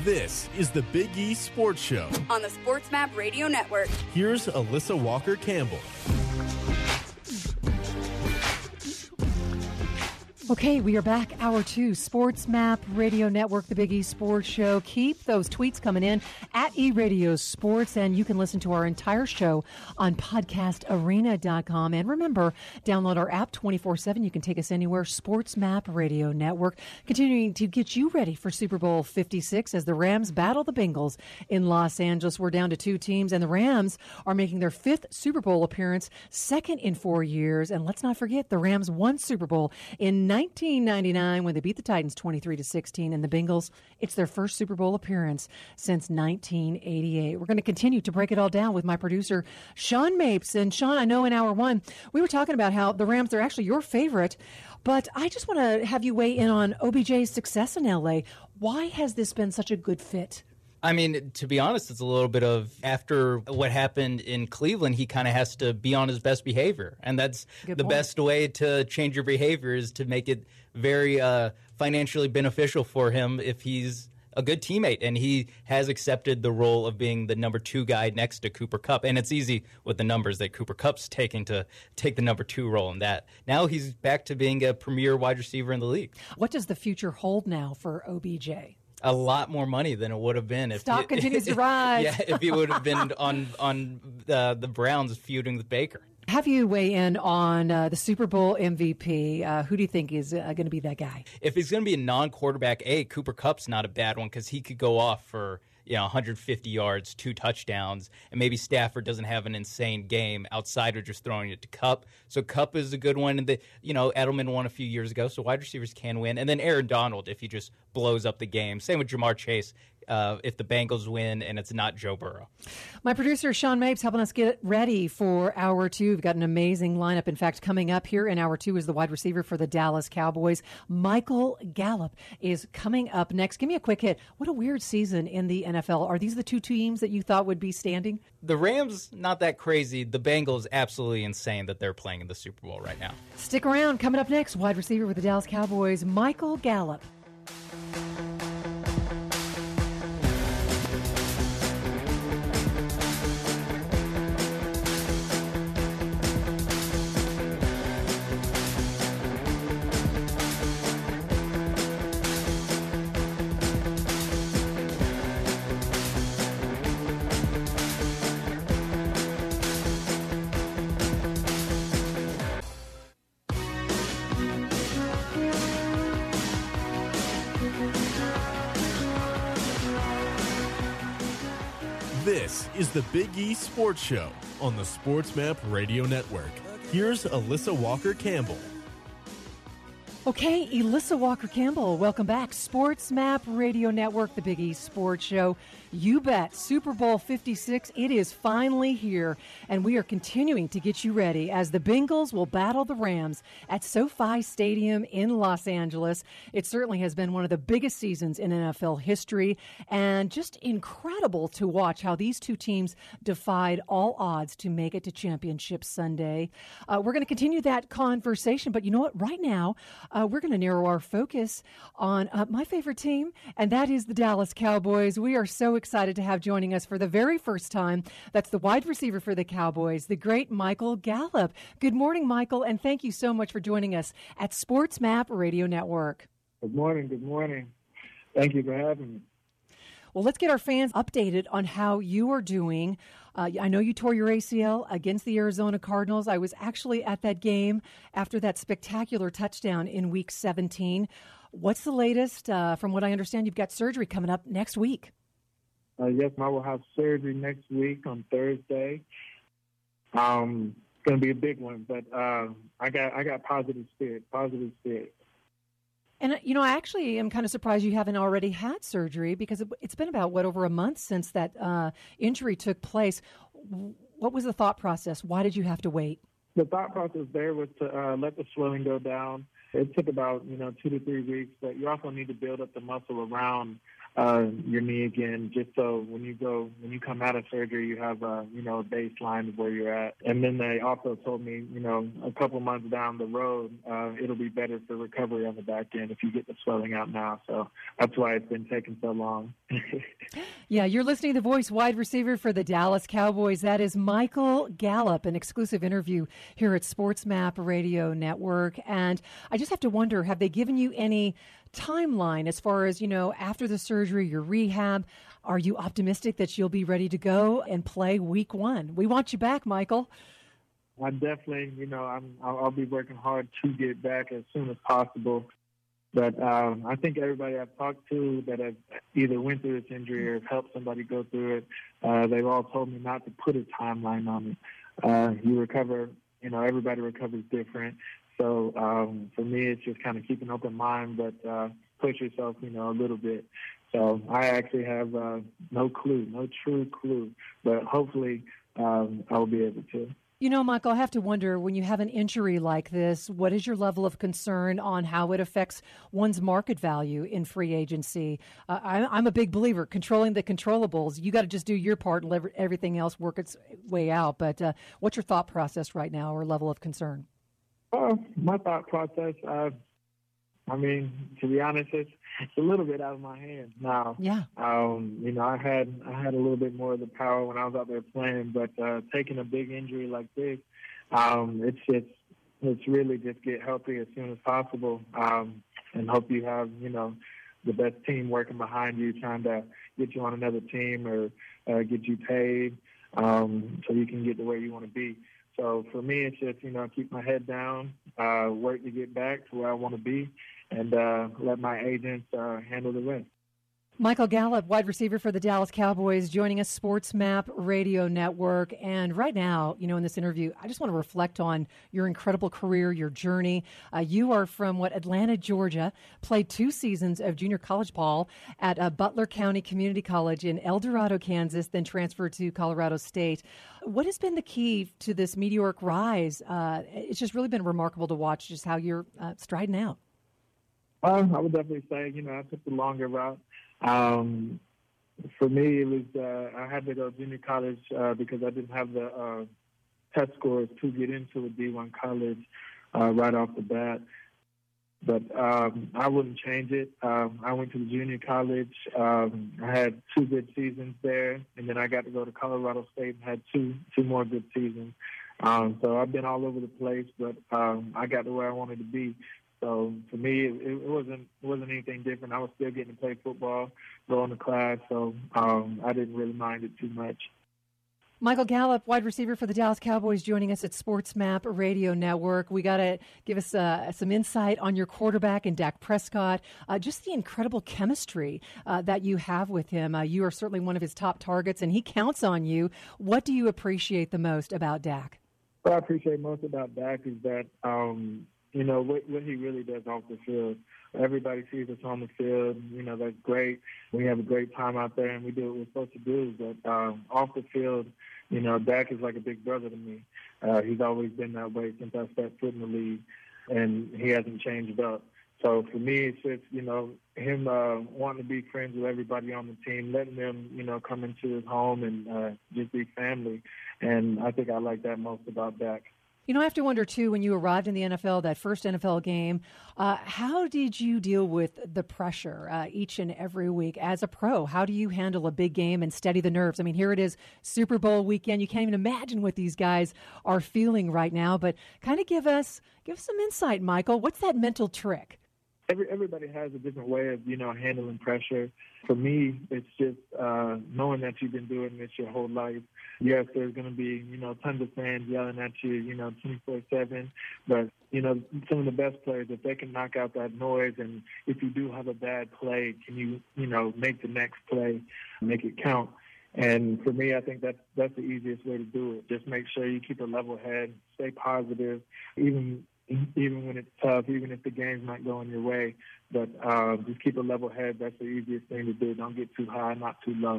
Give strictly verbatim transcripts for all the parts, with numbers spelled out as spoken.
This is the Big E Sports Show on the SportsMap Radio Network. Here's Alyssa Walker-Campbell. Okay, we are back. Hour two, SportsMap Radio Network, the Big E Sports Show. Keep those tweets coming in at eRadio Sports, and you can listen to our entire show on podcast arena dot com. And remember, download our app twenty-four seven. You can take us anywhere. SportsMap Radio Network, continuing to get you ready for Super Bowl fifty-six as the Rams battle the Bengals in Los Angeles. We're down to two teams, and the Rams are making their fifth Super Bowl appearance, second in four years. And let's not forget, the Rams won Super Bowl in nineteen ninety-nine when they beat the Titans twenty-three to sixteen, and the Bengals, it's their first Super Bowl appearance since nineteen eighty-eight. We're going to continue to break it all down with my producer, Sean Mapes. And Sean, I know in hour one, we were talking about how the Rams are actually your favorite, but I just want to have you weigh in on O B J's success in L A. Why has this been such a good fit? I mean, to be honest, it's a little bit of after what happened in Cleveland, he kind of has to be on his best behavior. And that's Good the point. best way to change your behavior is to make it very uh, financially beneficial for him if he's a good teammate. And he has accepted the role of being the number two guy next to Cooper Kupp. And it's easy with the numbers that Cooper Kupp's taking to take the number two role in that. Now he's back to being a premier wide receiver in the league. What does the future hold now for O B J? A lot more money than it would have been if Stock it, continues to rise. Yeah, if he would have been on on uh, the Browns feuding with Baker. Have you weigh in on uh, the Super Bowl M V P? Uh, who do you think is uh, going to be that guy? If he's going to be a non-quarterback, A, Cooper Kupp's not a bad one because he could go off for you know one hundred fifty yards, two touchdowns, and maybe Stafford doesn't have an insane game outside of just throwing it to Kupp. So Kupp is a good one. And the, you know Edelman won a few years ago, so wide receivers can win. And then Aaron Donald if he just blows up the game. Same with Jamar Chase. Uh, if the Bengals win and it's not Joe Burrow. My producer, Sean Mapes, helping us get ready for hour two. We've got an amazing lineup. In fact, coming up here in hour two is the wide receiver for the Dallas Cowboys. Michael Gallup is coming up next. Give me a quick hit. What a weird season in the N F L. Are these the two teams that you thought would be standing? The Rams, not that crazy. The Bengals, absolutely insane that they're playing in the Super Bowl right now. Stick around. Coming up next, wide receiver with the Dallas Cowboys, Michael Gallup. This is the Big E Sports Show on the SportsMap Radio Network. Here's Alyssa Walker-Campbell. Okay, Alyssa Walker-Campbell, welcome back. SportsMap Radio Network, the Big E Sports Show. You bet, Super Bowl fifty-six, it is finally here, and we are continuing to get you ready as the Bengals will battle the Rams at SoFi Stadium in Los Angeles. It certainly has been one of the biggest seasons in N F L history, and just incredible to watch how these two teams defied all odds to make it to Championship Sunday. Uh, we're going to continue that conversation, but you know what? Right now, Uh, we're going to narrow our focus on uh, my favorite team, and that is the Dallas Cowboys. We are so excited to have joining us for the very first time. That's the wide receiver for the Cowboys, the great Michael Gallup. Good morning, Michael, and thank you so much for joining us at SportsMap Radio Network. Good morning. Good morning. Thank you for having me. Well, let's get our fans updated on how you are doing. Uh, I know you tore your A C L against the Arizona Cardinals. I was actually at that game after that spectacular touchdown in Week seventeen. What's the latest? Uh, from what I understand, you've got surgery coming up next week. Uh, yes, I will have surgery next week on Thursday. Um, it's going to be a big one, but uh, I got I got positive spirit, positive spirit. And, you know, I actually am kind of surprised you haven't already had surgery because it, it's been about, what, over a month since that uh, injury took place. What was the thought process? Why did you have to wait? The thought process there was to uh, let the swelling go down It took about, you know, two to three weeks, but you also need to build up the muscle around uh, your knee again, just so when you go, when you come out of surgery, you have, a, you know, a baseline of where you're at. And then they also told me, you know, a couple months down the road, uh, it'll be better for recovery on the back end if you get the swelling out now. So that's why it's been taking so long. Yeah, you're listening to the voice wide receiver for the Dallas Cowboys. That is Michael Gallup, an exclusive interview here at SportsMap Radio Network. And I just have to wonder, have they given you any timeline as far as, you know, after the surgery, your rehab? Are you optimistic that you'll be ready to go and play week one? We want you back, Michael. I definitely, you know, I'm, I'll, I'll be working hard to get back as soon as possible. But um, I think everybody I've talked to that have either went through this injury or have helped somebody go through it, uh, they've all told me not to put a timeline on it. Uh, you recover, you know, everybody recovers different. So um, for me, it's just kind of keep an open mind, but uh, push yourself, you know, a little bit. So I actually have uh, no clue, no true clue, but hopefully um, I'll be able to. You know, Michael, I have to wonder, when you have an injury like this, what is your level of concern on how it affects one's market value in free agency? Uh, I, I'm a big believer, controlling the controllables. You got to just do your part and let everything else work its way out. But uh, what's your thought process right now, or level of concern? Uh, my thought process, uh, I mean, to be honest, it's, it's a little bit out of my hands now. Yeah. Um, you know, I had I had a little bit more of the power when I was out there playing, but uh, taking a big injury like this, um, it's it's it's really just get healthy as soon as possible, um, and hope you have, you know, the best team working behind you, trying to get you on another team or uh, get you paid, um, so you can get to where you want to be. So for me, it's just, you know, keep my head down, uh, work to get back to where I want to be, and uh, let my agents uh, handle the rest. Michael Gallup, wide receiver for the Dallas Cowboys, joining us, SportsMap Radio Network. And right now, you know, in this interview, I just want to reflect on your incredible career, your journey. Uh, you are from, what, Atlanta, Georgia, played two seasons of junior college ball at uh, Butler County Community College in El Dorado, Kansas, then transferred to Colorado State. What has been the key to this meteoric rise? Uh, it's just really been remarkable to watch just how you're uh, striding out. Um, I would definitely say, you know, I took the longer route. Um, for me, it was uh, I had to go junior college uh, because I didn't have the uh, test scores to get into a D one college uh, right off the bat. But um, I wouldn't change it. Um, I went to the junior college. Um, I had two good seasons there, and then I got to go to Colorado State and had two two more good seasons. Um, so I've been all over the place, but um, I got to where I wanted to be. So for me, it, it wasn't it wasn't anything different. I was still getting to play football, going to class, so um, I didn't really mind it too much. Michael Gallup, wide receiver for the Dallas Cowboys, joining us at SportsMap Radio Network. We got to give us uh, some insight on your quarterback and Dak Prescott, uh, just the incredible chemistry uh, that you have with him. Uh, you are certainly one of his top targets, and he counts on you. What do you appreciate the most about Dak? What I appreciate most about Dak is that, um, you know, what, what he really does off the field. Everybody sees us on the field. You know, that's great. We have a great time out there, and we do what we're supposed to do. But um, off the field, you know, Dak is like a big brother to me. Uh, he's always been that way since I stepped foot in the league, and he hasn't changed up. So for me, it's just, you know, him uh, wanting to be friends with everybody on the team, letting them, you know, come into his home and uh, just be family. And I think I like that most about Dak. You know, I have to wonder, too, when you arrived in the N F L, that first N F L game, uh, how did you deal with the pressure uh, each and every week as a pro? How do you handle a big game and steady the nerves? I mean, here it is, Super Bowl weekend. You can't even imagine what these guys are feeling right now. But kind of give us give us some insight, Michael. What's that mental trick? Every, everybody has a different way of, you know, handling pressure. For me, it's just uh, knowing that you've been doing this your whole life. Yes, there's going to be, you know, tons of fans yelling at you, you know, twenty-four seven. But, you know, some of the best players, if they can knock out that noise, and if you do have a bad play, can you, you know, make the next play, make it count? And for me, I think that's, that's the easiest way to do it. Just make sure you keep a level head, stay positive, even even when it's tough, even if the game's not going your way. But uh, just keep a level head. That's the easiest thing to do. Don't get too high, not too low.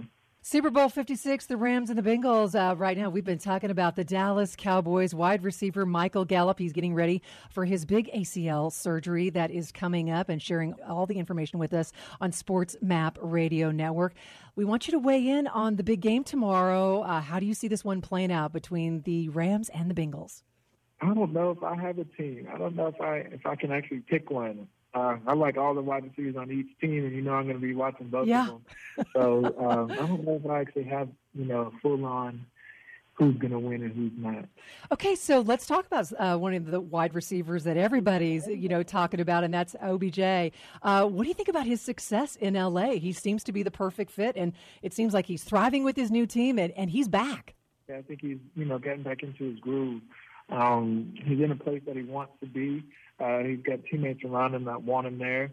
Super Bowl fifty-six, the Rams and the Bengals. Uh, right now, we've been talking about the Dallas Cowboys wide receiver Michael Gallup. He's getting ready for his big A C L surgery that is coming up, and sharing all the information with us on Sports Map Radio Network. We want you to weigh in on the big game tomorrow. Uh, how do you see this one playing out between the Rams and the Bengals? I don't know if I have a team. I don't know if I if I can actually pick one. Uh, I like all the wide receivers on each team, and you know I'm going to be watching both yeah. of them. So um, I don't know if I actually have, you know, full-on who's going to win and who's not. Okay, so let's talk about uh, one of the wide receivers that everybody's, you know, talking about, and that's O B J. Uh, what do you think about his success in L A? He seems to be the perfect fit, and it seems like he's thriving with his new team, and, and he's back. Yeah, I think he's, you know, getting back into his groove. Um, he's in a place that he wants to be. Uh, he's got teammates around him that want him there,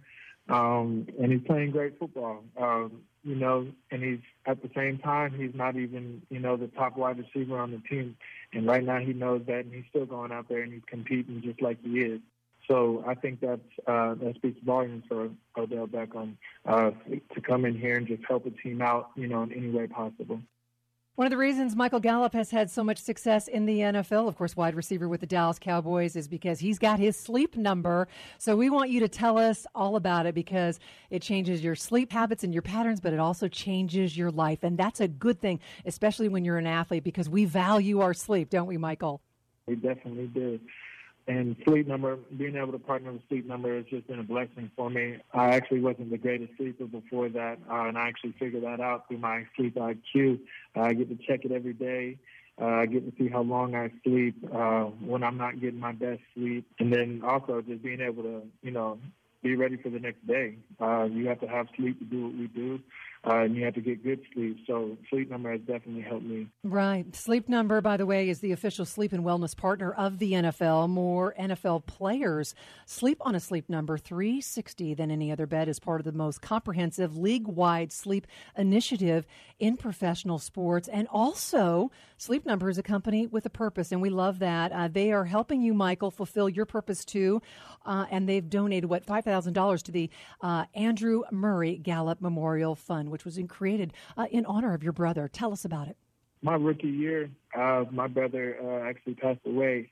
um, and he's playing great football. Um, you know, and he's at the same time he's not even, you know, the top wide receiver on the team. And right now he knows that, and he's still going out there and he's competing just like he is. So I think that's uh, that speaks volumes for Odell Beckham uh, to come in here and just help a team out, you know, in any way possible. One of the reasons Michael Gallup has had so much success in the N F L, of course, wide receiver with the Dallas Cowboys, is because he's got his sleep number. So we want you to tell us all about it, because it changes your sleep habits and your patterns, but it also changes your life. And that's a good thing, especially when you're an athlete, because we value our sleep, don't we, Michael? We definitely do. And Sleep Number, being able to partner with Sleep Number has just been a blessing for me. I actually wasn't the greatest sleeper before that, uh, and I actually figured that out through my Sleep I Q. Uh, I get to check it every day. Uh, I get to see how long I sleep uh, when I'm not getting my best sleep. And then also just being able to, you know, be ready for the next day. Uh, you have to have sleep to do what we do, uh, and you have to get good sleep. So Sleep Number has definitely helped me. Right. Sleep Number, by the way, is the official sleep and wellness partner of the N F L. More N F L players sleep on a Sleep Number three sixty than any other bed, as part of the most comprehensive league-wide sleep initiative in professional sports. And also, Sleep Number is a company with a purpose, and we love that. Uh, they are helping you, Michael, fulfill your purpose too, uh, and they've donated, what, five thousand dollars to the uh, Andrew Murray Gallup Memorial Fund, which was in, created uh, in honor of your brother. Tell us about it. My rookie year, uh, my brother uh, actually passed away,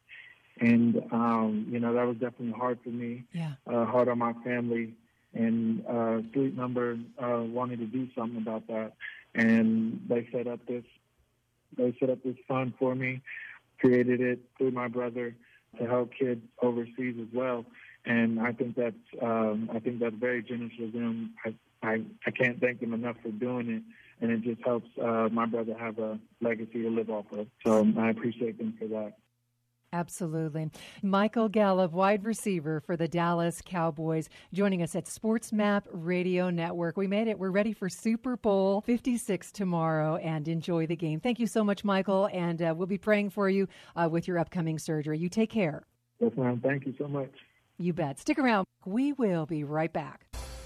and um, you know that was definitely hard for me. Yeah, uh, hard on my family, and uh, Sleep Number uh, wanted to do something about that, and they set up this. They set up this fund for me, created it through my brother to help kids overseas as well. And I think that's um, I think that's very generous of them. I, I I can't thank them enough for doing it, and it just helps uh, my brother have a legacy to live off of. So I appreciate them for that. Absolutely. Michael Gallup, wide receiver for the Dallas Cowboys, joining us at Sports Map Radio Network. We made it. We're ready for Super Bowl fifty-six tomorrow, and enjoy the game. Thank you so much, Michael, and uh, we'll be praying for you uh, with your upcoming surgery. You take care. Yes, ma'am. Thank you so much. You bet. Stick around. We will be right back.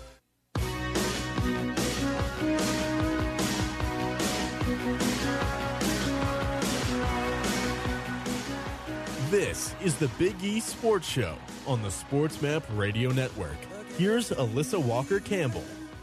This is the Big East Sports Show on the Sports Map Radio Network. Here's Alyssa Walker-Campbell.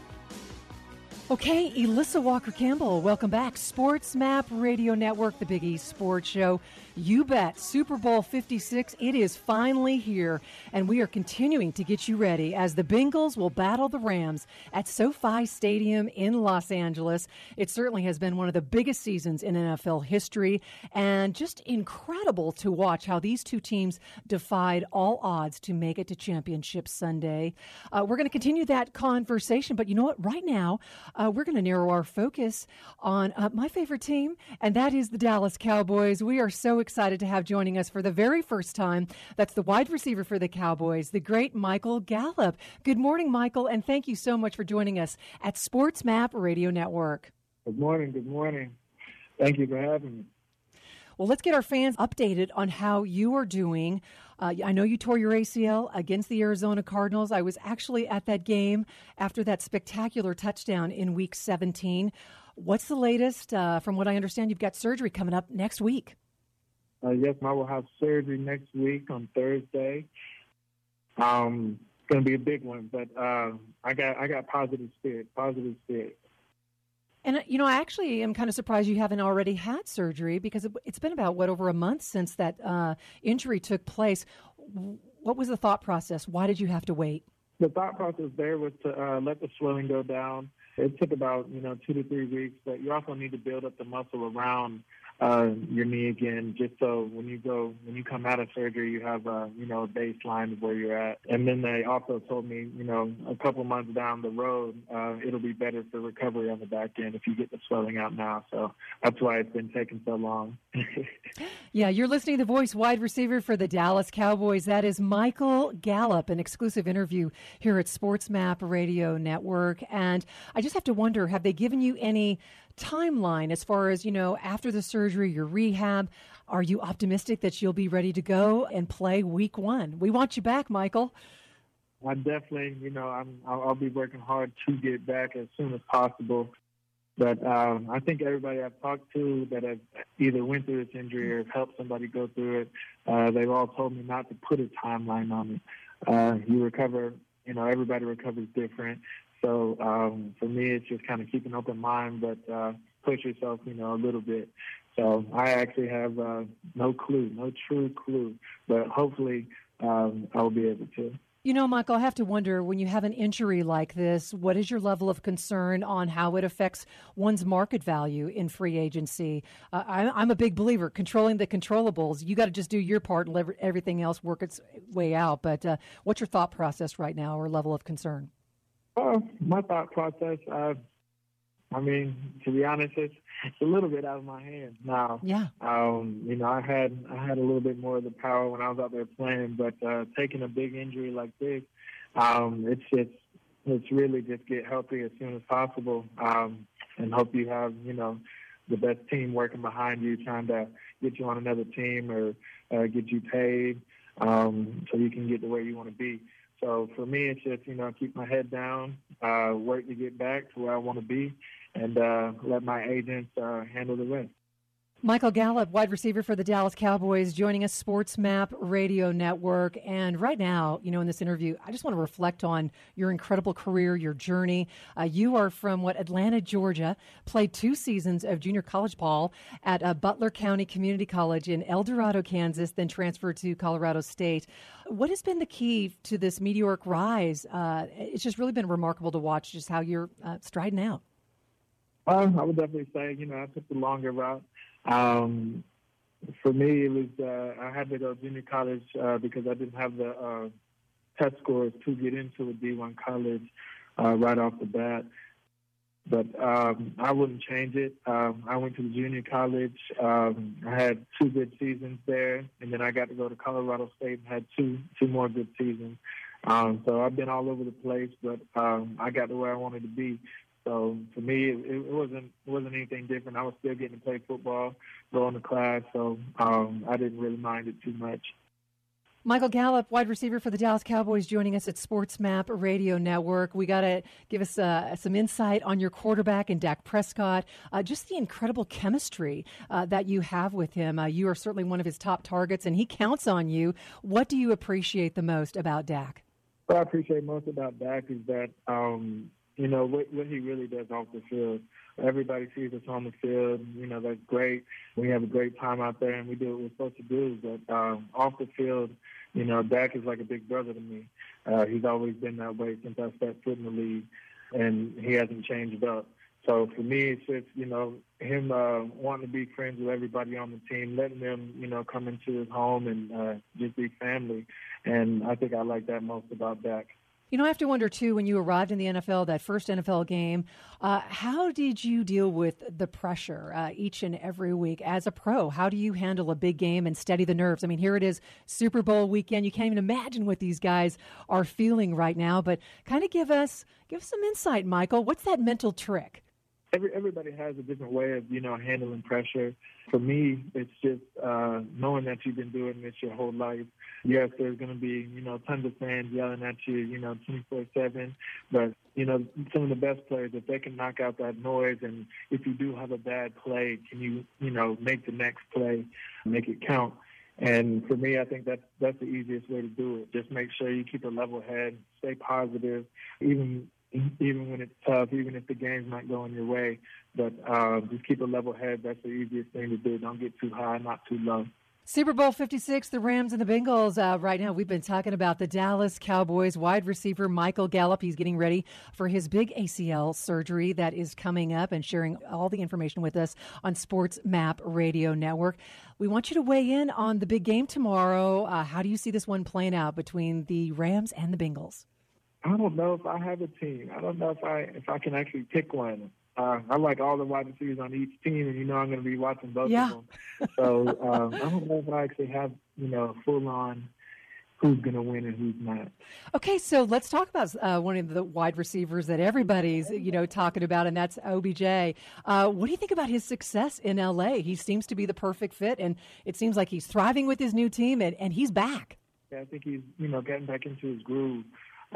Okay, Alyssa Walker-Campbell, welcome back. Sports Map Radio Network, the Big East Sports Show. You bet. Super Bowl fifty-six, it is finally here, and we are continuing to get you ready as the Bengals will battle the Rams at SoFi Stadium in Los Angeles. It certainly has been one of the biggest seasons in N F L history, and just incredible to watch how these two teams defied all odds to make it to Championship Sunday. Uh, we're going to continue that conversation, but you know what? Right now, uh, we're going to narrow our focus on uh, my favorite team, and that is the Dallas Cowboys. We are so excited to have joining us for the very first time. That's the wide receiver for the Cowboys, the great Michael Gallup. Good morning, Michael, and thank you so much for joining us at Sports Map Radio Network. Good morning. Good morning. Thank you for having me. Well, let's get our fans updated on how you are doing. Uh, I know you tore your A C L against the Arizona Cardinals. I was actually at that game after that spectacular touchdown in Week seventeen. What's the latest? Uh, from what I understand, you've got surgery coming up next week. Uh, yes, I will have surgery next week on Thursday. Um, it's going to be a big one, but uh, I got I got positive spirit, positive spirit. And, you know, I actually am kind of surprised you haven't already had surgery because it, it's been about, what, over a month since that uh, injury took place. What was the thought process? Why did you have to wait? The thought process there was to uh, let the swelling go down. It took about, you know, two to three weeks, but you also need to build up the muscle around uh, your knee again, just so when you go, when you come out of surgery, you have a, you know, a baseline of where you're at. And then they also told me, you know, a couple months down the road, uh, it'll be better for recovery on the back end if you get the swelling out now. So that's why it's been taking so long. Yeah, you're listening to the voice wide receiver for the Dallas Cowboys. That is Michael Gallup, an exclusive interview here at SportsMap Radio Network. And I just have to wonder, have they given you any timeline as far as, you know, after the surgery, your rehab? Are you optimistic that you'll be ready to go and play week one? We want you back, Michael. I definitely, you know, I'm, I'll, I'll be working hard to get back as soon as possible. But um, I think everybody I've talked to that have either went through this injury or have helped somebody go through it, uh, they've all told me not to put a timeline on it. Uh, you recover, you know, everybody recovers different. So um, for me, it's just kind of keep an open mind, but uh, push yourself, you know, a little bit. So I actually have uh, no clue, no true clue, but hopefully um, I'll be able to. You know, Michael, I have to wonder, when you have an injury like this, what is your level of concern on how it affects one's market value in free agency? Uh, I, I'm a big believer, controlling the controllables. You got to just do your part and let everything else work its way out. But uh, what's your thought process right now or level of concern? Uh, my thought process, uh, I mean, to be honest, it's, it's a little bit out of my hands now. Yeah. Um, you know, I had I had a little bit more of the power when I was out there playing, but uh, taking a big injury like this, um, it's just it's really just get healthy as soon as possible, um, and hope you have, you know, the best team working behind you, trying to get you on another team or uh, get you paid, um, so you can get to where you want to be. So for me, it's just, you know, keep my head down, uh, work to get back to where I want to be, and uh, let my agents uh, handle the rest. Michael Gallup, wide receiver for the Dallas Cowboys, joining us, SportsMap Radio Network. And right now, you know, in this interview, I just want to reflect on your incredible career, your journey. Uh, you are from, what, Atlanta, Georgia, played two seasons of junior college ball at uh, Butler County Community College in El Dorado, Kansas, then transferred to Colorado State. What has been the key to this meteoric rise? Uh, it's just really been remarkable to watch just how you're uh, striding out. Um, I would definitely say, you know, I took the longer route. Um, for me, it was uh, I had to go junior college uh, because I didn't have the uh, test scores to get into a D one college uh, right off the bat. But um, I wouldn't change it. Um, I went to the junior college. Um, I had two good seasons there, and then I got to go to Colorado State and had two two more good seasons. Um, so I've been all over the place, but um, I got to where I wanted to be. So for me, it, it wasn't it wasn't anything different. I was still getting to play football, going to class, so um, I didn't really mind it too much. Michael Gallup, wide receiver for the Dallas Cowboys, joining us at SportsMap Radio Network. We got to give us uh, some insight on your quarterback and Dak Prescott, uh, just the incredible chemistry uh, that you have with him. Uh, you are certainly one of his top targets, and he counts on you. What do you appreciate the most about Dak? What I appreciate most about Dak is that, um, you know, what, what he really does off the field. Everybody sees us on the field. You know, that's great. We have a great time out there, and we do what we're supposed to do. But um, off the field, you know, Dak is like a big brother to me. Uh, he's always been that way since I stepped foot in the league, and he hasn't changed up. So for me, it's just, you know, him uh, wanting to be friends with everybody on the team, letting them, you know, come into his home and uh, just be family. And I think I like that most about Dak. You know, I have to wonder, too, when you arrived in the N F L, that first N F L game, uh, how did you deal with the pressure uh, each and every week as a pro? How do you handle a big game and steady the nerves? I mean, here it is, Super Bowl weekend. You can't even imagine what these guys are feeling right now. But kind of give us give us some insight, Michael. What's that mental trick? Every, everybody has a different way of, you know, handling pressure. For me, it's just uh, knowing that you've been doing this your whole life. Yes, there's going to be, you know, tons of fans yelling at you, you know, twenty-four seven. But, you know, some of the best players, if they can knock out that noise, and if you do have a bad play, can you, you know, make the next play, make it count? And for me, I think that's, that's the easiest way to do it. Just make sure you keep a level head, stay positive, even even when it's tough, even if the game's not going your way. But uh, just keep a level head. That's the easiest thing to do. Don't get too high, not too low. Super Bowl fifty-six, the Rams and the Bengals. Uh, right now, we've been talking about the Dallas Cowboys wide receiver Michael Gallup. He's getting ready for his big A C L surgery that is coming up, and sharing all the information with us on Sports Map Radio Network. We want you to weigh in on the big game tomorrow. Uh, how do you see this one playing out between the Rams and the Bengals? I don't know if I have a team. I don't know if I if I can actually pick one. Uh, I like all the wide receivers on each team, and you know I'm going to be watching both yeah. of them. So um, I don't know if I actually have, you know, full on who's going to win and who's not. Okay, so let's talk about uh, one of the wide receivers that everybody's, you know, talking about, and that's O B J. Uh, what do you think about his success in L A? He seems to be the perfect fit, and it seems like he's thriving with his new team, and, and he's back. Yeah, I think he's, you know, getting back into his groove.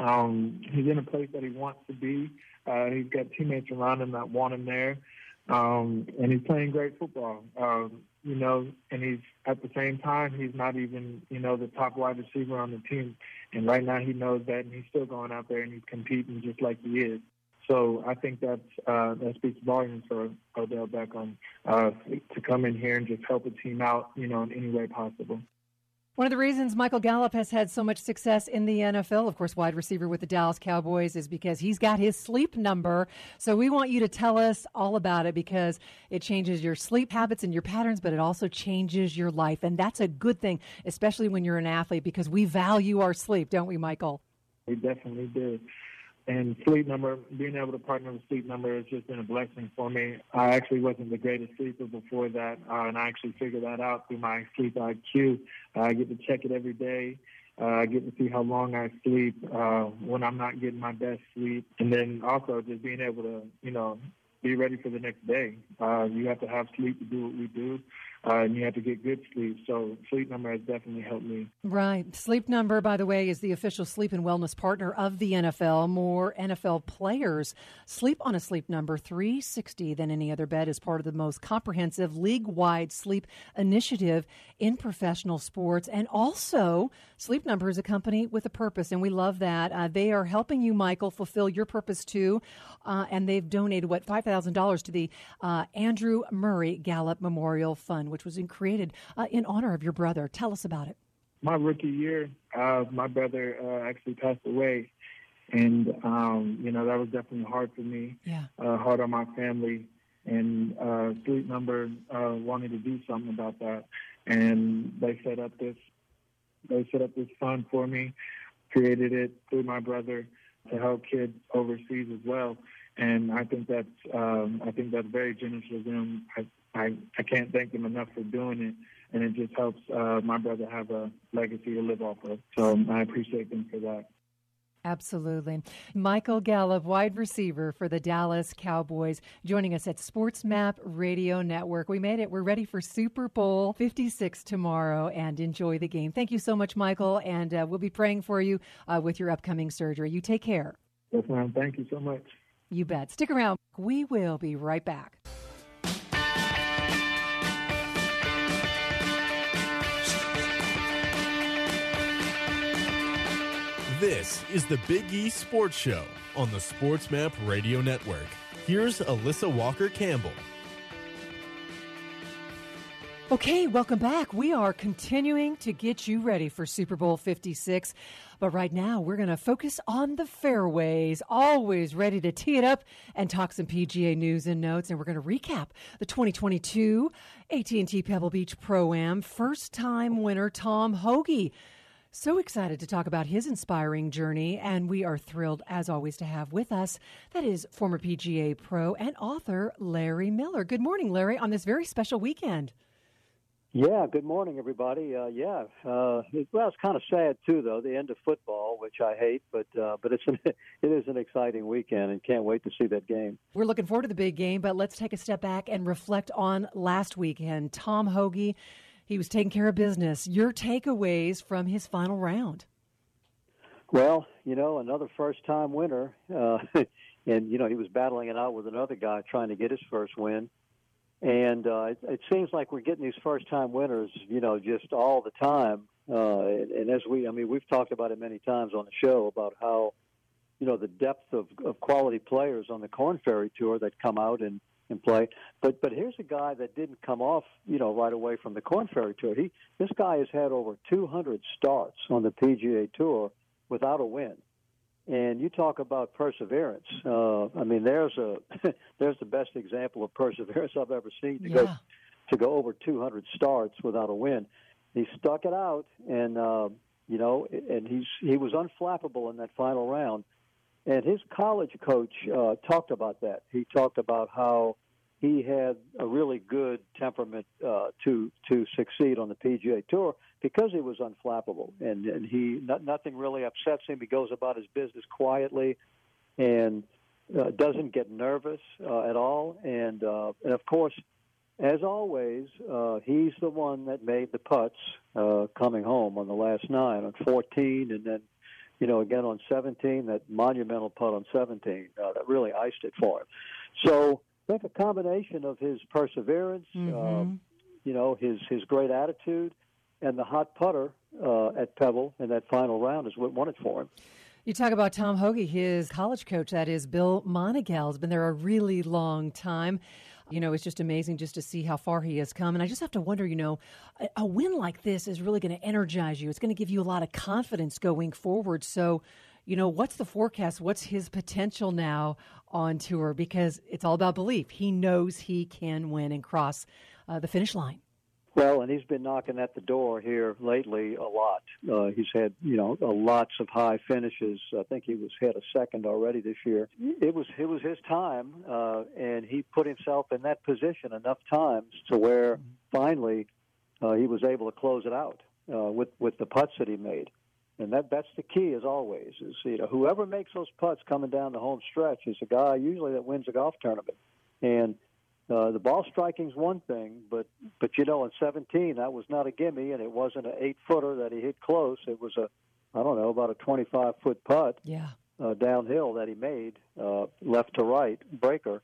Um, he's in a place that he wants to be. Uh, he's got teammates around him that want him there, um, and he's playing great football. Um, you know, and he's at the same time he's not even, you know, the top wide receiver on the team. And right now he knows that, and he's still going out there and he's competing just like he is. So I think that's uh, that speaks volumes for Odell Beckham uh, to come in here and just help a team out, you know, in any way possible. One of the reasons Michael Gallup has had so much success in the N F L, of course, wide receiver with the Dallas Cowboys, is because he's got his sleep number. So we want you to tell us all about it, because it changes your sleep habits and your patterns, but it also changes your life. And that's a good thing, especially when you're an athlete, because we value our sleep, don't we, Michael? We definitely do. And Sleep Number, being able to partner with Sleep Number has just been a blessing for me. I actually wasn't the greatest sleeper before that, uh, and I actually figured that out through my Sleep I Q. Uh, I get to check it every day. Uh, I get to see how long I sleep, uh, when I'm not getting my best sleep, and then also just being able to, you know, be ready for the next day. Uh, you have to have sleep to do what we do, uh, and you have to get good sleep. So Sleep Number has definitely helped me. Right. Sleep Number, by the way, is the official sleep and wellness partner of the N F L. More N F L players sleep on a Sleep Number three sixty than any other bed, as part of the most comprehensive league-wide sleep initiative in professional sports. And also, Sleep Number is a company with a purpose, and we love that. Uh, they are helping you, Michael, fulfill your purpose, too. Uh, and they've donated, what, five thousand dollars to the uh, Andrew Murray Gallup Memorial Fund, which was created uh, in honor of your brother. Tell us about it. My rookie year, uh, my brother uh, actually passed away. And, um, you know, that was definitely hard for me, yeah. uh, hard on my family. And uh, Sleep Number uh, wanted to do something about that. And they set up this, they set up this fund for me, created it through my brother to help kids overseas as well. And I think that's, um, I think that's very generous of them. I, I, I can't thank them enough for doing it. And it just helps uh, my brother have a legacy to live off of. So I appreciate them for that. Absolutely. Michael Gallup, wide receiver for the Dallas Cowboys, joining us at Sports Map Radio Network. We made it. We're ready for Super Bowl fifty-six tomorrow, and enjoy the game. Thank you so much, Michael, and uh, we'll be praying for you uh, with your upcoming surgery. You take care. Yes, ma'am. Thank you so much. You bet. Stick around. We will be right back. This is the Big East Sports Show on the Sports Map Radio Network. Here's Alyssa Walker-Campbell. Okay, welcome back. We are continuing to get you ready for Super Bowl fifty-six. But right now, we're going to focus on the fairways, always ready to tee it up and talk some P G A news and notes. And we're going to recap the twenty twenty-two A T and T Pebble Beach Pro-Am first-time winner Tom Hoge. So excited to talk about his inspiring journey, and we are thrilled, as always, to have with us, that is former P G A pro and author Larry Miller. Good morning, Larry, on this very special weekend. Yeah, good morning, everybody. Uh, yeah, uh, it, well, it's kind of sad, too, though, the end of football, which I hate, but uh, but it's an, it is an exciting weekend, and can't wait to see that game. We're looking forward to the big game, but let's take a step back and reflect on last weekend. Tom Hoge, he was taking care of business. Your takeaways from his final round? Well, you know, another first-time winner, uh, and, you know, he was battling it out with another guy trying to get his first win. And uh, it, it seems like we're getting these first-time winners, you know, just all the time. Uh, and, and as we, I mean, we've talked about it many times on the show about how you know, the depth of, of quality players on the Korn Ferry Tour that come out and, and play. But but here's a guy that didn't come off, you know, right away from the Korn Ferry Tour. He this guy has had over two hundred starts on the P G A Tour without a win. And you talk about perseverance. Uh, I mean, there's a there's the best example of perseverance I've ever seen to Yeah. go to go over two hundred starts without a win. He stuck it out, and uh, you know, and he's he was unflappable in that final round. And his college coach uh, talked about that. He talked about how he had a really good temperament uh, to to succeed on the P G A Tour because he was unflappable, and and he not, nothing really upsets him. He goes about his business quietly, and uh, doesn't get nervous uh, at all. And uh, and of course, as always, uh, he's the one that made the putts uh, coming home on the last nine on fourteen, and then you know again on seventeen, that monumental putt on seventeen uh, that really iced it for him. So I think a combination of his perseverance, Mm-hmm. um, you know, his his great attitude, and the hot putter uh, at Pebble in that final round is what won it for him. You talk about Tom Hoge, his college coach, that is Bill Monagal, has been there a really long time. You know, it's just amazing just to see how far he has come. And I just have to wonder, you know, a, a win like this is really going to energize you. It's going to give you a lot of confidence going forward. So, you know, what's the forecast? What's his potential now on tour? Because it's all about belief. He knows he can win and cross uh, the finish line. Well, and he's been knocking at the door here lately a lot. Uh, he's had, you know, uh, lots of high finishes. I think he was hit a second already this year. It was it was his time, uh, and he put himself in that position enough times to where finally uh, he was able to close it out uh, with with the putts that he made. And that that's the key, as always, is you know whoever makes those putts coming down the home stretch is a guy usually that wins a golf tournament. And Uh, the ball striking's one thing, but but you know, in seventeen that was not a gimme, and it wasn't an eight footer that he hit close. It was a, I don't know, about a twenty-five foot putt Yeah. uh, downhill that he made, uh, left to right breaker,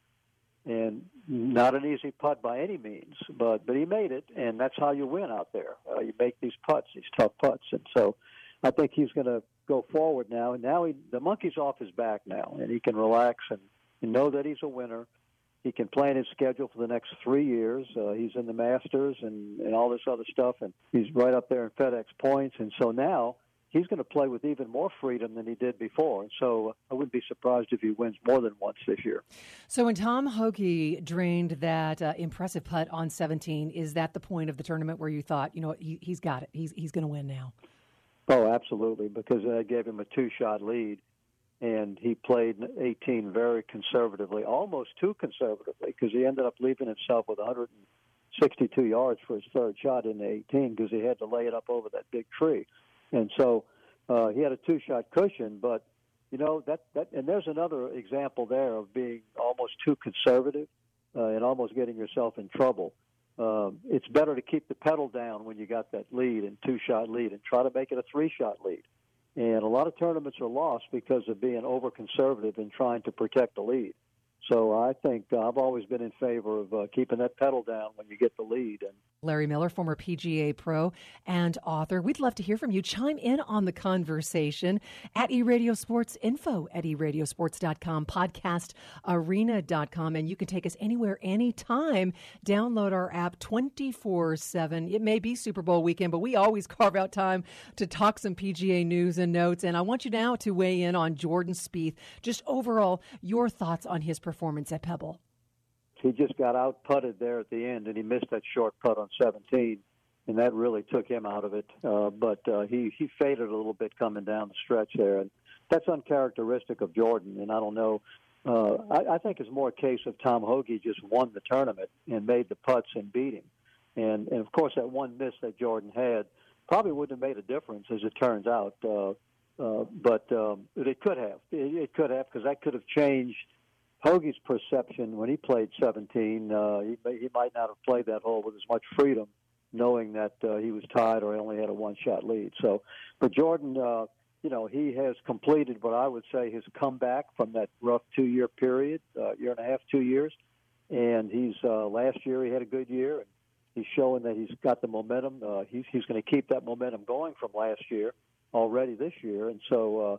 and not an easy putt by any means, but but he made it, and that's how you win out there. Uh, you make these putts, these tough putts, and so I think he's going to go forward now. And now he, the monkey's off his back now, and he can relax and, and know that he's a winner. He can plan his schedule for the next three years. Uh, he's in the Masters and, and all this other stuff, and he's right up there in FedEx points. And so now he's going to play with even more freedom than he did before. And so I wouldn't be surprised if he wins more than once this year. So when Tom Hoge drained that uh, impressive putt on seventeen, is that the point of the tournament where you thought, you know, he, he's got it, he's he's going to win now? Oh, absolutely, because I gave him a two-shot lead. And he played eighteen very conservatively, almost too conservatively, because he ended up leaving himself with one hundred sixty-two yards for his third shot in the eighteen because he had to lay it up over that big tree. And so uh, he had a two-shot cushion. But, you know, that, that and there's another example there of being almost too conservative uh, and almost getting yourself in trouble. Um, it's better to keep the pedal down when you got that lead and two-shot lead and try to make it a three-shot lead. And a lot of tournaments are lost because of being over-conservative and trying to protect the lead. So I think uh, I've always been in favor of uh, keeping that pedal down when you get the lead. And Larry Miller, former P G A pro and author. We'd love to hear from you. Chime in on the conversation at eRadio Sports, info at e radio sports dot com, podcast arena dot com, and you can take us anywhere, anytime. Download our app twenty-four seven. It may be Super Bowl weekend, but we always carve out time to talk some P G A news and notes. And I want you now to weigh in on Jordan Spieth. Just overall, your thoughts on his performance at Pebble. He just got out putted there at the end, and he missed that short putt on seventeen, and that really took him out of it. Uh, but uh, he he faded a little bit coming down the stretch there, and that's uncharacteristic of Jordan. And I don't know. Uh, I, I think it's more a case of Tom Hoge just won the tournament and made the putts and beat him. And and of course that one miss that Jordan had probably wouldn't have made a difference, as it turns out. Uh, uh, but um, but it could have. It, it could have, because that could have changed Hoagie's perception when he played seventeen. Uh, he, he might not have played that hole with as much freedom, knowing that uh, he was tied or he only had a one-shot lead. So, but Jordan, uh, you know, he has completed what I would say his comeback from that rough two-year period, uh, year and a half, two years. And he's uh, last year he had a good year, and he's showing that he's got the momentum. Uh, he's he's going to keep that momentum going from last year already this year. And so, uh,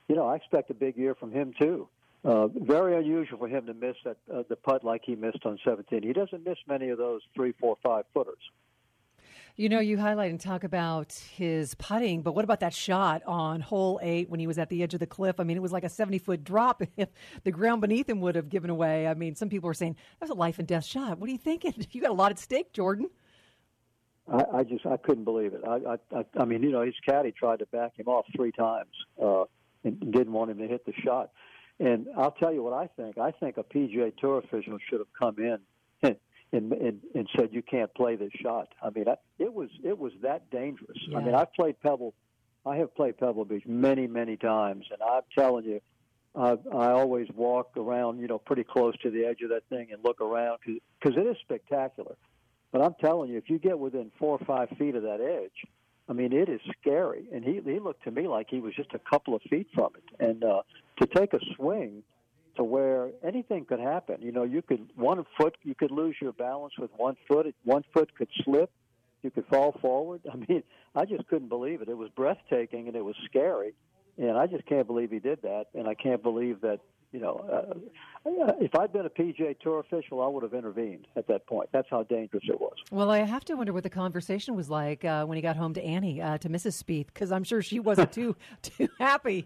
you know, I expect a big year from him too. Uh, very unusual for him to miss that uh, the putt like he missed on seventeen. He doesn't miss many of those three, four, five footers. You know, you highlight and talk about his putting, but what about that shot on hole eight when he was at the edge of the cliff? I mean, it was like a seventy-foot drop. If the ground beneath him would have given away, I mean, some people were saying that was a life and death shot. What are you thinking? You got a lot at stake, Jordan. I, I just I couldn't believe it. I, I I mean, you know, his caddy tried to back him off three times uh, and didn't want him to hit the shot. And I'll tell you what I think. I think a P G A Tour official should have come in and and, and, and said you can't play this shot. I mean, I, it was it was that dangerous. Yeah. I mean, I've played Pebble. I have played Pebble Beach many many times, and I'm telling you, I, I always walk around, you know, pretty close to the edge of that thing and look around because it is spectacular. But I'm telling you, if you get within four or five feet of that edge, I mean, it is scary. And he he looked to me like he was just a couple of feet from it. And uh, to take a swing to where anything could happen, you know, you could one foot, you could lose your balance with one foot. One foot could slip. You could fall forward. I mean, I just couldn't believe it. It was breathtaking and it was scary. And I just can't believe he did that. And I can't believe that, you know, uh, if I'd been a P G A Tour official, I would have intervened at that point. That's how dangerous it was. Well, I have to wonder what the conversation was like uh, when he got home to Annie, uh, to Missus Spieth, because I'm sure she wasn't too too happy.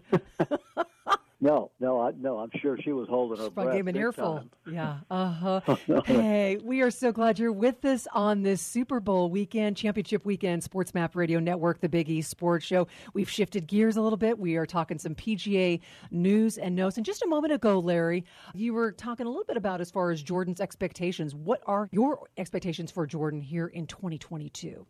No, no, I, no. I'm sure she was holding her she breath. Gave him an earful. Time. Yeah. Uh huh. Hey, we are so glad you're with us on this Super Bowl weekend, championship weekend, Sports Map Radio Network, the Big East Sports Show. We've shifted gears a little bit. We are talking some P G A news and notes. And just a moment ago, Larry, you were talking a little bit about as far as Jordan's expectations. What are your expectations for Jordan here in twenty twenty-two?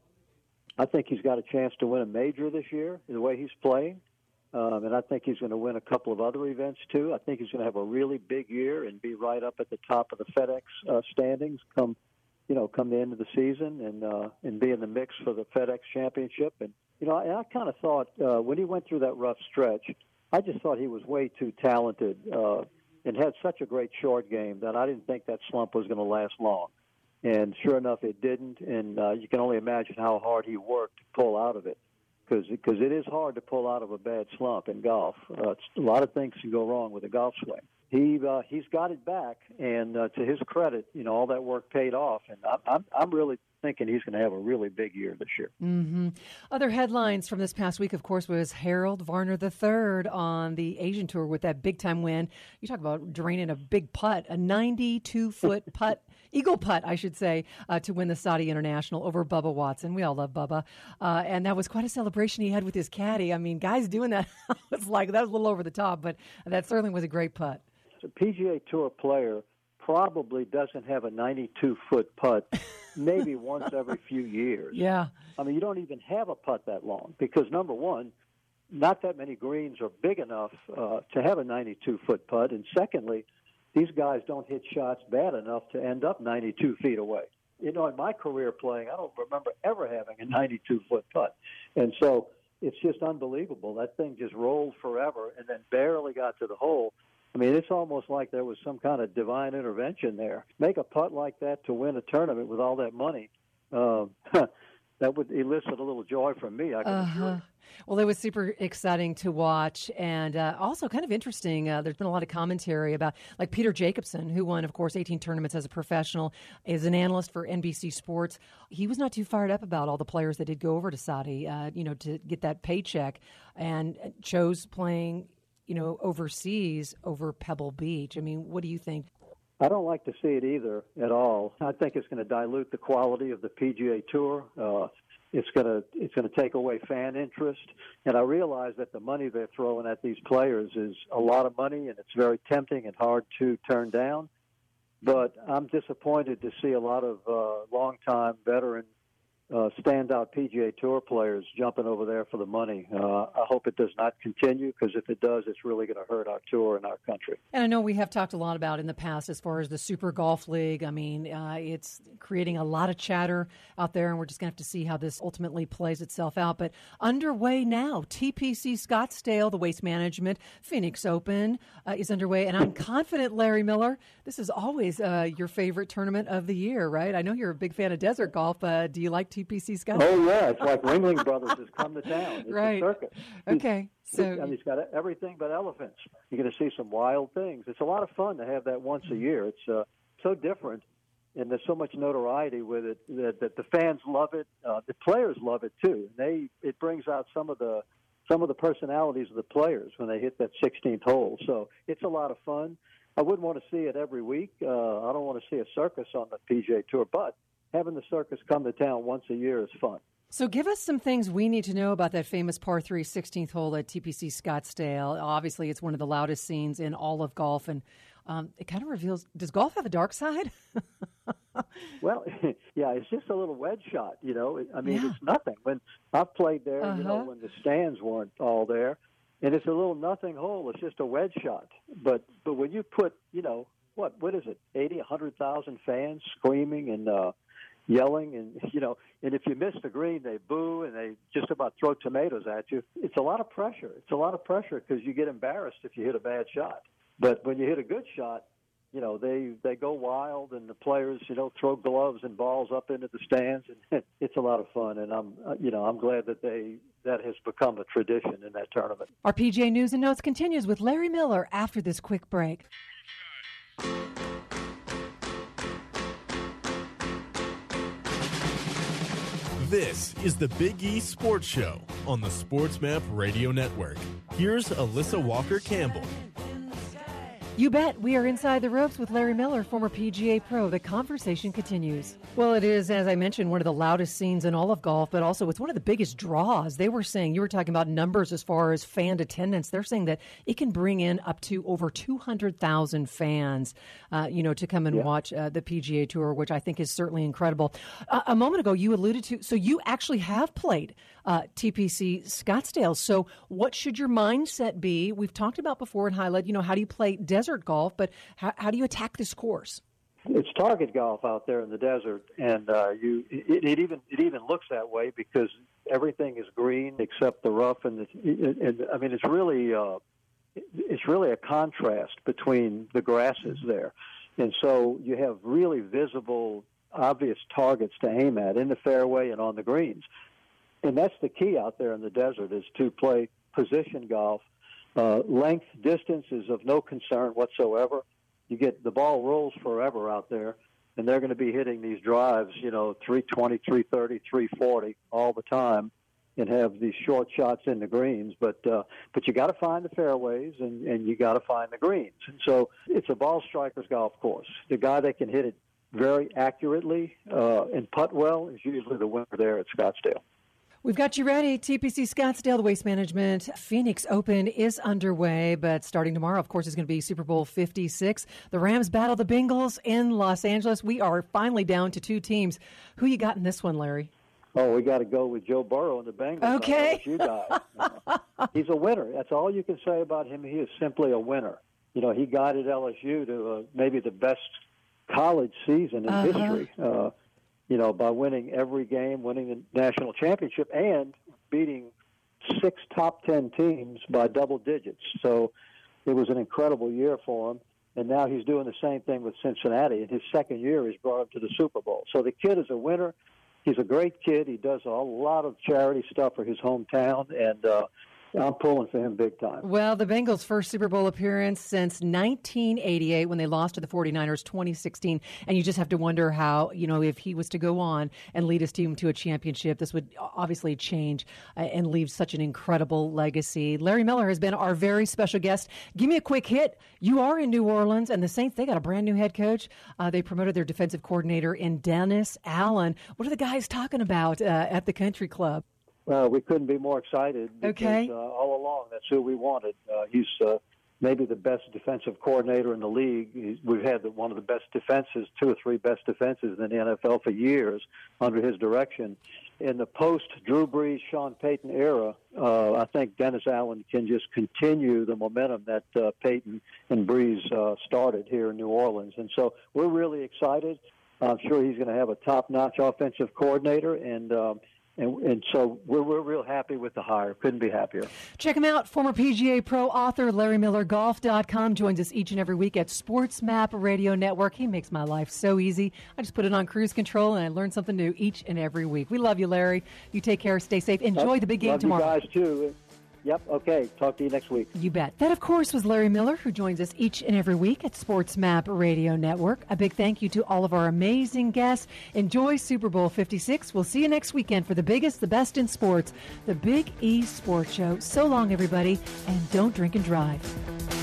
I think he's got a chance to win a major this year, the way he's playing. Um, and I think he's going to win a couple of other events, too. I think he's going to have a really big year and be right up at the top of the FedEx uh, standings come, you know, come the end of the season and uh, and be in the mix for the FedEx Championship. And, you know, I, I kind of thought uh, when he went through that rough stretch, I just thought he was way too talented uh, and had such a great short game that I didn't think that slump was going to last long. And sure enough, it didn't. And uh, you can only imagine how hard he worked to pull out of it. Because it is hard to pull out of a bad slump in golf. Uh, it's, a lot of things can go wrong with a golf swing. He uh, he's got it back, and uh, to his credit, you know, all that work paid off. And I'm I'm, I'm really thinking he's going to have a really big year this year. Mm-hmm. Other headlines from this past week, of course, was Harold Varner the third on the Asian Tour with that big-time win. You talk about draining a big putt, a ninety-two foot putt, eagle putt, I should say, uh, to win the Saudi International over Bubba Watson. We all love Bubba. Uh, and that was quite a celebration he had with his caddy. I mean, guys doing that, was like, that was a little over the top, but that certainly was a great putt. A P G A Tour player probably doesn't have a ninety-two foot putt maybe once every few years. Yeah. I mean, you don't even have a putt that long because, number one, not that many greens are big enough uh, to have a ninety-two foot putt. And secondly, these guys don't hit shots bad enough to end up ninety-two feet away. You know, in my career playing, I don't remember ever having a ninety-two foot putt. And so it's just unbelievable. That thing just rolled forever and then barely got to the hole. I mean, it's almost like there was some kind of divine intervention there. Make a putt like that to win a tournament with all that money, um, that would elicit a little joy from me, I can uh-huh. assure you. Well, it was super exciting to watch and uh, also kind of interesting. Uh, there's been a lot of commentary about, like Peter Jacobson, who won, of course, eighteen tournaments as a professional, is an analyst for N B C Sports. He was not too fired up about all the players that did go over to Saudi, uh, you know, to get that paycheck and chose playing, you know, overseas over Pebble Beach. I mean, what do you think? I don't like to see it either at all. I think it's going to dilute the quality of the P G A Tour. Uh, it's going to it's going to take away fan interest. And I realize that the money they're throwing at these players is a lot of money, and it's very tempting and hard to turn down. But I'm disappointed to see a lot of uh, longtime veteran Uh, standout P G A Tour players jumping over there for the money. Uh, I hope it does not continue because if it does, it's really going to hurt our tour and our country. And I know we have talked a lot about in the past as far as the Super Golf League. I mean, uh, it's creating a lot of chatter out there, and we're just going to have to see how this ultimately plays itself out. But underway now, T P C Scottsdale, the Waste Management Phoenix Open uh, is underway, and I'm confident, Larry Miller, this is always uh, your favorite tournament of the year, right? I know you're a big fan of desert golf. Uh, do you like T P C Scottsdale? Oh, yeah. It's like Ringling Brothers has come to town. It's right. a circus. Okay. So, I mean, he's got everything but elephants. You're going to see some wild things. It's a lot of fun to have that once a year. It's uh, so different, and there's so much notoriety with it that, that the fans love it. Uh, the players love it too. They it brings out some of the some of the personalities of the players when they hit that sixteenth hole. So it's a lot of fun. I wouldn't want to see it every week. Uh, I don't want to see a circus on the P G A Tour, but having the circus come to town once a year is fun. So give us some things we need to know about that famous par three sixteenth hole at T P C Scottsdale. Obviously, it's one of the loudest scenes in all of golf, and um, it kind of reveals, does golf have a dark side? Well, yeah, it's just a little wedge shot, you know. I mean, Yeah. it's nothing. When I've played there, Uh-huh. you know, when the stands weren't all there, and it's a little nothing hole. It's just a wedge shot. But but when you put, you know, what what is it, eighty, a hundred thousand fans screaming and uh, yelling, and you know, and if you miss the green, they boo and they just about throw tomatoes at you. It's a lot of pressure. It's a lot of pressure because you get embarrassed if you hit a bad shot. But when you hit a good shot, you know, they, they go wild, and the players, you know, throw gloves and balls up into the stands, and it's a lot of fun. And I'm, you know, I'm glad that they that has become a tradition in that tournament. Our P G A News and Notes continues with Larry Miller after this quick break. This is the Big E Sports Show on the SportsMap Radio Network. Here's Alyssa Walker-Campbell. You bet. We are inside the ropes with Larry Miller, former P G A pro. The conversation continues. Well, it is, as I mentioned, one of the loudest scenes in all of golf, but also it's one of the biggest draws. They were saying, you were talking about numbers as far as fan attendance. They're saying that it can bring in up to over two hundred thousand fans, uh, you know, to come and Yeah. watch uh, the P G A Tour, which I think is certainly incredible. Uh, a moment ago, you alluded to, so you actually have played uh, T P C Scottsdale. So what should your mindset be? We've talked about before in highlight, you know, how do you play desert golf, but how, how do you attack this course? It's target golf out there in the desert, and uh, you it, it even it even looks that way because everything is green except the rough, and, the, and I mean it's really uh, it's really a contrast between the grasses there, and so you have really visible, obvious targets to aim at in the fairway and on the greens, and that's the key out there in the desert is to play position golf. Uh, length, distance is of no concern whatsoever. You get the ball rolls forever out there, and they're going to be hitting these drives, you know, three twenty, three thirty, three forty all the time, and have these short shots in the greens. But uh, but you got to find the fairways, and, and you got to find the greens. And so it's a ball striker's golf course. The guy that can hit it very accurately uh, and putt well is usually the winner there at Scottsdale. We've got you ready. T P C Scottsdale, the Waste Management Phoenix Open is underway, but starting tomorrow, of course, is going to be Super Bowl fifty-six. The Rams battle the Bengals in Los Angeles. We are finally down to two teams. Who you got in this one, Larry? Oh, we got to go with Joe Burrow and the Bengals. Okay. You guys. Uh, he's a winner. That's all you can say about him. He is simply a winner. You know, he guided L S U to uh, maybe the best college season in Uh-huh. history. Uh, you know, by winning every game, winning the national championship, and beating six top ten teams by double digits. So it was an incredible year for him. And now he's doing the same thing with Cincinnati. In his second year, he's brought him to the Super Bowl. So the kid is a winner. He's a great kid. He does a lot of charity stuff for his hometown, and uh, I'm pulling for him big time. Well, the Bengals' first Super Bowl appearance since nineteen eighty-eight when they lost to the forty-niners twenty sixteen. And you just have to wonder how, you know, if he was to go on and lead his team to a championship, this would obviously change uh, and leave such an incredible legacy. Larry Miller has been our very special guest. Give me a quick hit. You are in New Orleans, and the Saints, they got a brand new head coach. Uh, they promoted their defensive coordinator in Dennis Allen. What are the guys talking about uh, at the country club? Uh, we couldn't be more excited because Okay. uh, all along that's who we wanted. Uh, he's uh, maybe the best defensive coordinator in the league. He's, we've had the, one of the best defenses, two or three best defenses in the N F L for years under his direction. In the post-Drew Brees, Sean Payton era, uh, I think Dennis Allen can just continue the momentum that uh, Payton and Brees uh, started here in New Orleans. And so we're really excited. I'm sure he's going to have a top-notch offensive coordinator, and um, And, and so we're, we're real happy with the hire. Couldn't be happier. Check him out. Former P G A Pro author Larry Miller Golf dot com joins us each and every week at Sports Map Radio Network. He makes my life so easy. I just put it on cruise control, and I learn something new each and every week. We love you, Larry. You take care. Stay safe. Enjoy love, the big game love tomorrow. You guys, too. Yep. Okay. Talk to you next week. You bet. That, of course, was Larry Miller, who joins us each and every week at Sports Map Radio Network. A big thank you to all of our amazing guests. Enjoy Super Bowl fifty-six. We'll see you next weekend for the biggest, the best in sports, the Big E Sports Show. So long, everybody, and don't drink and drive.